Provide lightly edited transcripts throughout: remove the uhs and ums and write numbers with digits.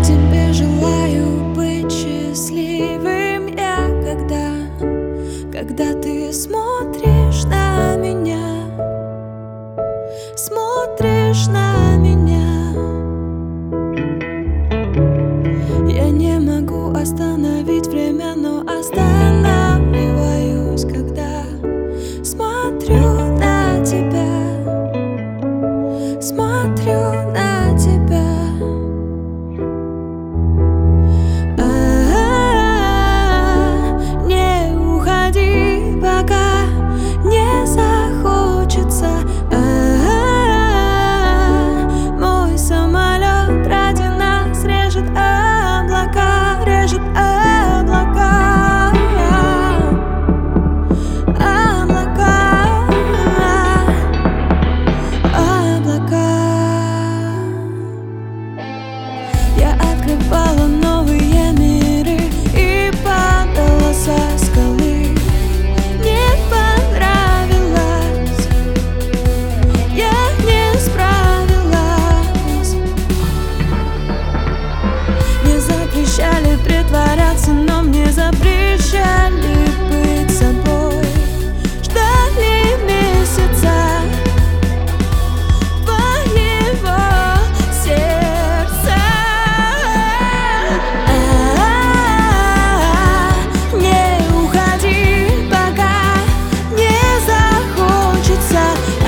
Тебе желаю быть счастливым я, когда ты смотришь на меня, смотришь на меня. Я не могу остановить время, но останавливаюсь, когда смотрю на тебя, смотрю на тебя. Не уходи, пока не захочется. Мой самолет ради нас режет облака, режет облака, облака, облака. Я открывала новые миры и падала со скалы. Не понравилось, я не справилась. Мне запрещали притворяться, но мне запрещали быть собой. Ждали месяца твоего сердца. Не уходи, пока не захочется.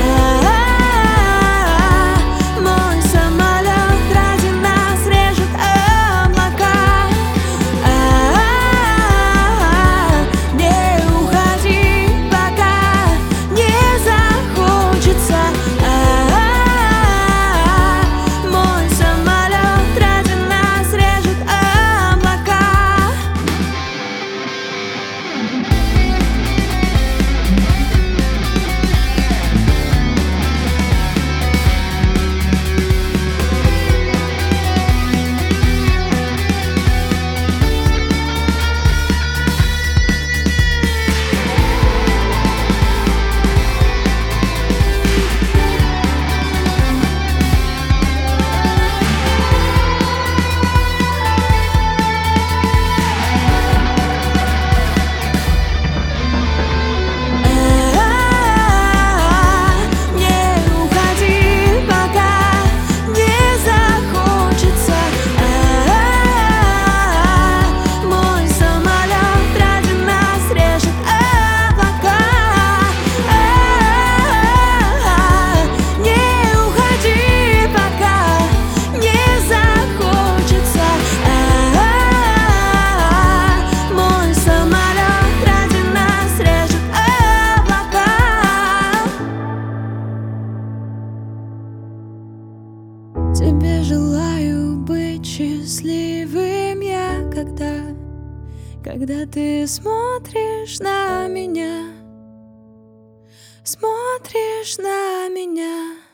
Мой самолет ради нас режет облака. Не уходи, пока не захочется. Мой самолет ради нас режет облака. Не уходи, пока не захочется. Мой самолет ради нас режет облака. Не уходи, пока не захочется. Мой самолет ради нас режет облака. Тебе желаю быть счастливым я, когда ты смотришь на меня, смотришь на меня.